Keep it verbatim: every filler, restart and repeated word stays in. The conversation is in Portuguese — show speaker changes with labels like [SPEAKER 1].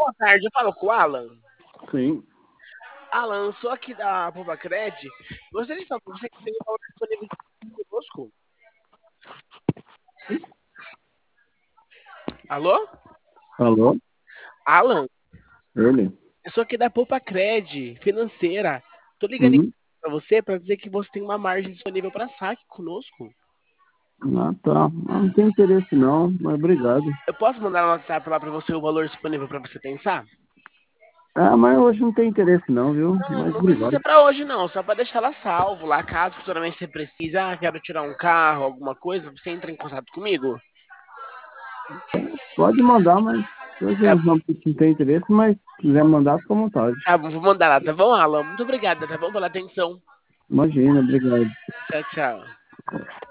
[SPEAKER 1] boa tarde, eu falo com o Alan.
[SPEAKER 2] Sim.
[SPEAKER 1] Alan, eu sou aqui da Povacred. Gostaria de falar com você que tem valor disponível conosco. Alô?
[SPEAKER 2] Alô?
[SPEAKER 1] Alan,
[SPEAKER 2] Ele?
[SPEAKER 1] eu sou aqui da Povacred Financeira. Tô ligando
[SPEAKER 2] Uhum.
[SPEAKER 1] para você para dizer que você tem uma margem disponível para saque conosco.
[SPEAKER 2] Ah, tá. Ah, não tem interesse não, mas obrigado.
[SPEAKER 1] Eu posso mandar no WhatsApp lá para você o valor disponível para você pensar?
[SPEAKER 2] Ah, mas hoje não tem interesse não, viu?
[SPEAKER 1] Não,
[SPEAKER 2] Mas
[SPEAKER 1] não precisa ser
[SPEAKER 2] obrigado.
[SPEAKER 1] para hoje não, só para deixar ela salvo lá, caso futuramente você precise. Ah, quero tirar um carro, alguma coisa, você entra em contato comigo.
[SPEAKER 2] Pode mandar, mas hoje
[SPEAKER 1] Tá,
[SPEAKER 2] eu não não tem interesse, mas se quiser mandar, fica à vontade.
[SPEAKER 1] tá bom, vou mandar lá, tá bom, Alan? Muito obrigado, tá bom pela atenção.
[SPEAKER 2] Imagina, obrigado.
[SPEAKER 1] Tchau, tchau.